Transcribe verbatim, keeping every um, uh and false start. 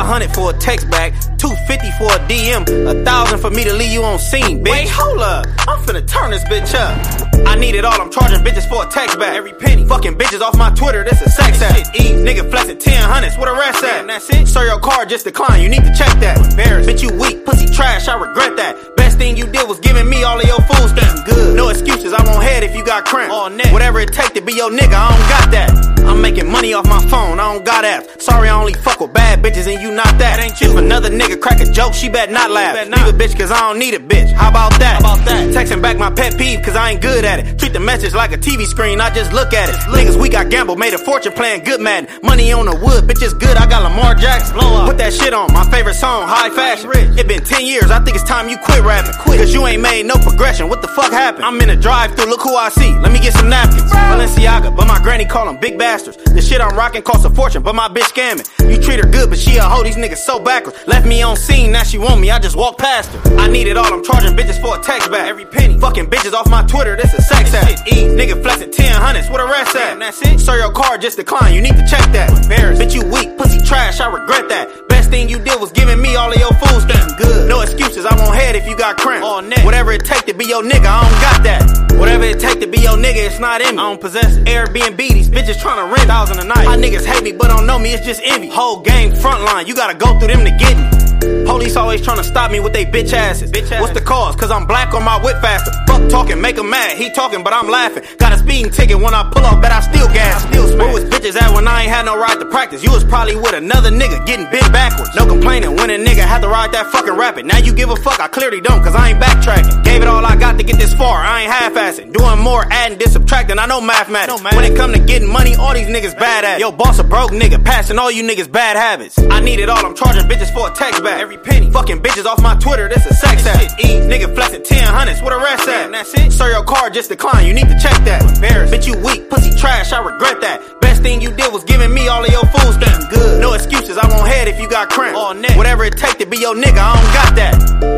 hundred for a text back, two fifty for a D M, a thousand for me to leave you on scene, bitch. Wait, hold up, I'm finna turn this bitch up. I need it all, I'm charging bitches for a text back. Every penny, fucking bitches off my Twitter, that's a sex act. E, nigga flexing ten hundreds, what a rest at? Damn, that's it? Sir, your card just declined, you need to check that. Embarrassed, bitch, you weak, pussy trash, I regret that. Best thing you did was giving me all of your food stamps. Good, no excuses, I won't head if you got cramp. All net, whatever it take to be your nigga, I don't got that. I'm making money off my phone, I don't got apps. Sorry, I only fuck with bad bitches and you not that. That ain't you. If another nigga crack a joke, she bet not laugh. Bet not. Leave a bitch cause I don't need a bitch. How about that? How about that? Texting back my pet peeve cause I ain't good at it. Treat the message like a T V screen, I just look at it. Niggas we got gambled, made a fortune playing good Madden. Money on the wood, bitch is good, I got Lamar Jackson. Blow up. Put that shit on, my favorite song, High Fashion. It been ten years, I think it's time you quit rapping. Quit. Cause you ain't made no progression, what the fuck happened? I'm in a drive through, look who I see, let me get some napkins. Balenciaga, but my granny call them big bastards. The shit I'm rocking costs a fortune, but my bitch scamming. You treat her good, but she a hoe, these niggas so backwards. Left me on scene, now she want me, I just walk past her. I need it all, I'm charging bitches for a text back. Every penny, fucking bitches off my Twitter, this a sex act. E, nigga flexing ten hundreds, what a rest at? Damn, that's it? Sir, your card just declined, you need to check that. Embarrassed, bitch, you weak, pussy trash, I regret that. Best thing you did was giving me all of your food stamps. Good, no excuses, I won't head if you got cramp. All net, whatever it take to be your nigga, I don't got that. Whatever it take to be your nigga, it's not in me. I don't possess it. Airbnb, these bitches tryna rent thousand a night. My niggas hate me, but don't know me, it's just envy. Whole gang frontline, you gotta go through them to get me. Police always tryna stop me with they bitch asses. Bitch ass. What's the cause? Cause I'm black on my whip faster. Fuck talking, make him mad. He talking, but I'm laughing. Got a speeding ticket when I pull off, bet I still gas. I still Where was bitches at when I ain't had no right to practice? You was probably with another nigga getting bent backwards. No complaining when a nigga had to ride that fucking rapid. Now you give a fuck, I clearly don't, cause I ain't backtracking. Gave it all I got to get this far, I ain't half-assing. Doing more adding than subtracting, I know mathematics. No, when it come to getting money, all these niggas bad at it. Yo, boss a broke nigga, passing all you niggas bad habits. I need it all, I'm charging bitches for a text back. Every penny, fucking bitches off my Twitter, this a sex act. E, nigga flexing ten hundreds, what a rest at? That's it? Sir, your card just declined, you need to check that. Embarrassed, bitch, you weak, pussy trash, I regret that. Best thing you did was giving me all of your food stamps. Good, no excuses, I won't head if you got cramp. All net, whatever it take to be your nigga, I don't got that.